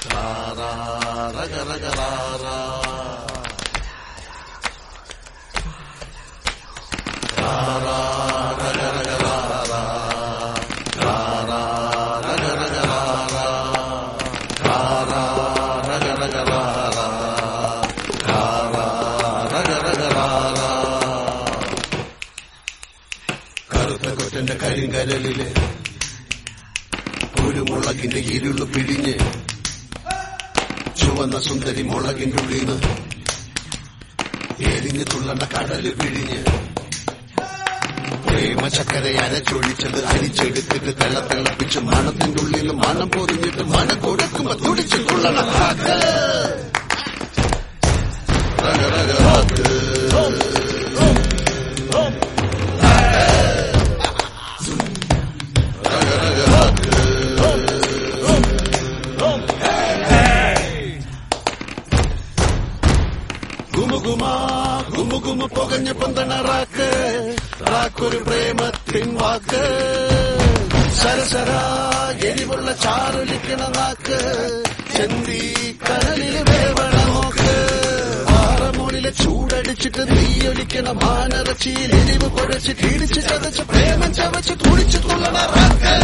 കറുത്ത കൊറ്റന്റെ കരിങ്കരലില് കുരുമുളകിന്റെ ഇരുളു പിഴിഞ്ഞ് ചുവന്ന സുന്ദരി മുളകിന്റെ ഉള്ളിന്ന് എരിഞ്ഞു തുള്ളണ്ട കടല് പിഴിഞ്ഞ് പ്രേമ ചക്കര അരച്ചൊഴിച്ചത് അരിച്ചെടുത്തിട്ട് തിളപ്പിച്ച് മണത്തിന്റെ ഉള്ളിൽ മണം പൊതിഞ്ഞിട്ട് മണം കൊടുക്കുമ്പോ തുടിച്ചു തുള്ളണ കാക്ക് ഗുമുഗുമ പുകഞ്ഞ പന്തണ റാക്ക് റാക്കൊരു പ്രേമത്തിൻ വാക്ക് സരസര എരിവുള്ള ചാറൊലിക്കണ നാക്ക് ചെന്തി കടലിൽ വേവണ നോക്ക് പാറമോളിലെ ചൂടടിച്ചിട്ട് തീയൊലിക്കണ മാനറച്ചിയിൽ എരിവ് കുഴച്ചിട്ട് ഇടിച്ച് ചതച്ച് പ്രേമം ചവച്ച് തുടിച്ചു തുള്ളണ റാക്ക്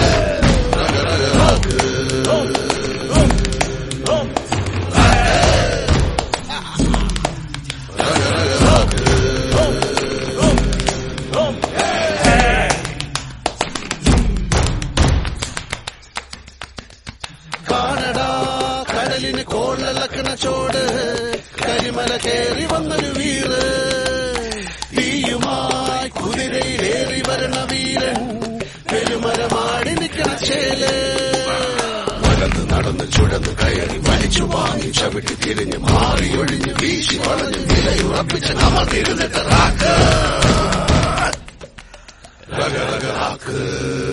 കാണടാ കടലിന് കോളിളക്കണ ചോട് കരിമല കയറി വന്നൊരു വീറ് തീയുമായി കുതിരയിലേറി വരണ വീരൻ പെരുമരമാടി നിൽക്കണ ചേല് വലന്ന് നടന്ന് ചുഴന്ന് കയറി വലിച്ചു വാങ്ങി ചവിട്ടി തിരിഞ്ഞ് മാറി ഒഴിഞ്ഞ് വീശി വളഞ്ഞ് നിലയുറപ്പിച്ച് അമർന്നിരുന്നിട്ട് റാക്ക്